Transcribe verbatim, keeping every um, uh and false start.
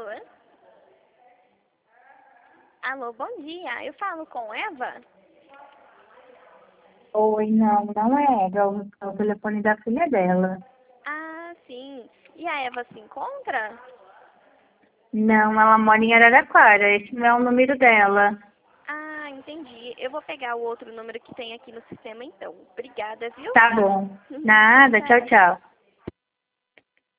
Alô? Alô, bom dia. Eu falo com Eva? Oi, não, não é Eva, é o, é o telefone da filha dela. Ah, sim. E a Eva se encontra? Não, ela mora em Araraquara, esse não é o número dela. Ah, entendi. Eu vou pegar o outro número que tem aqui no sistema então. Obrigada, viu? Tá bom. Nada, tchau, Tchau. tchau.